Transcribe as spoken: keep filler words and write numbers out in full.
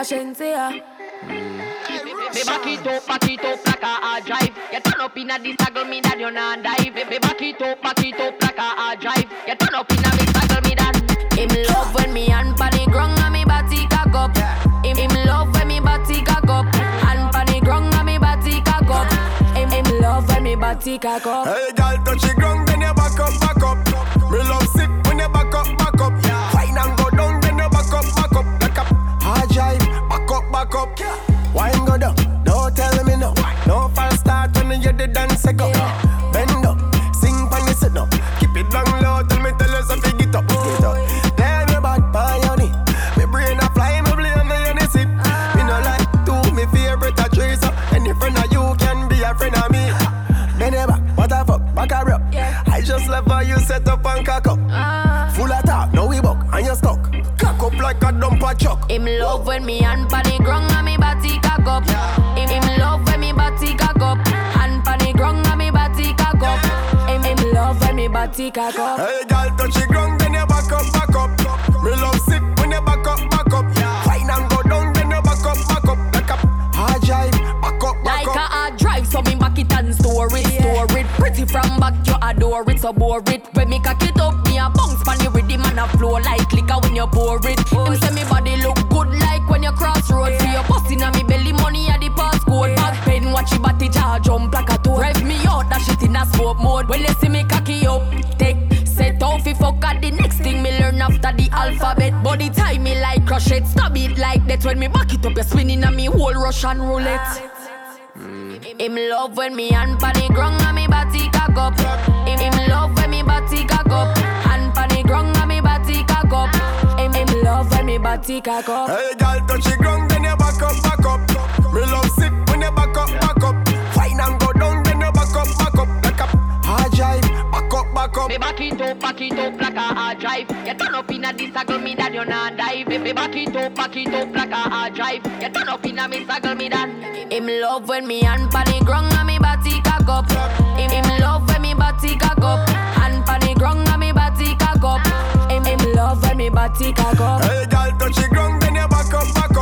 Shenseea. Me back it up, back it up like a hard drive. You turn up in a this taggle me that you not dive. Me back it up, back it up like a hard drive. You turn up in a this taggle me that. Him love when me hand pan the ground and me body cock up. Him him love when me body cock up. Hand pan the ground and me body cock up. Him him love when me body cock up. Hey girl, touch the ground then you back up, back up. Me love sick when you back up, back up. Fine and go down then you back up, back up. Back up, hard drive, back up, back up. Wine go down, don't tell me no. No false start when you the dance go. Bend up, sing pan the sit up. Keep it down low, tell me tell you something get up, get up. Tell me about pioneer. Me brain a fly, me blame me on the sip. Me no like to me favorite a trace up. Any friend of you can be a friend of me. Bend it back, what the fuck, back a rap. I just love how you set up and cock up. Full of talk, now we buck and you stuck. Cock up like a dumper truck. Him love when me hand pan the ground and me body cock up. Him him love when me body cock up. Hand pan the ground and me body cock up. Him him love when me body cock up. Hey girl, touch the ground then you back up, back up. Me love sit when you back up, back up. Fine and go down then you back up, back up. Back up, hard drive, back up, back like up. Like a hard drive, so me back it and store it, store it. Pretty from back, you adore it, so bore it. When me cock it up, me a bounce pan the rhythm and a flow like liquor when you pour it. Him say me body look good like when you cross road. See you bustin' on me belly, money at the passcode. Back pen, watch your body jar jump like a toad. Rev me out, that shit in a smoke mode. When you see me cocky up, take set off fi fuck at the next thing me learn after the alphabet. Body tie me like crochet, stab it like that. When me back it up, you spinning on me whole Russian roulette. Him love when me hand pan the ground and me body cock up. Him him love when me body cock up. Hand pan the ground and me body cock up. Him him love when me body cock up. Hey girl, touch the ground then you back up, back up. Me love sit when you back up, back up. Fine and go down then you back up, back up. Back up, hard drive, back up, back up. Me back it up, back it up like a hard drive. You turn up in a this taggle me that you not dive. Me back it up, back it up like a hard drive. You turn up in a me taggle me that. Him love when me hand pan the ground and me body cock up. Him him love when me body cock up. Hand pan the ground and me body cock up. Him him love when me body cock up. Hey girl, touch the ground then you back up, back